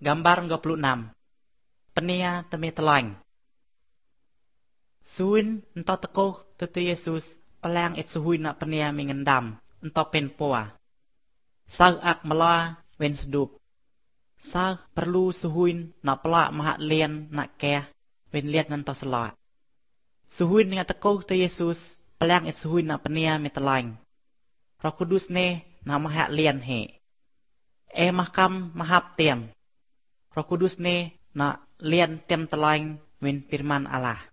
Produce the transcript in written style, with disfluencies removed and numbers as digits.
Gambar 26 Penia temi telang Suin entah tekoh tutu Yesus pelang it suhui nak penia mengendam entah pen poa. Sag ak mela wen sedup. Sag perlu suhuin nak pelak mahat lien nak keh wen liat entah selak. Suhuin dengan tekoh tu Yesus pelang it suhui nak penia metelang. Roh Kudus ne nak mahat lien he. Mahkam mahap tiam. Roh Kudus ne nak lien tem telang wen firman Allah.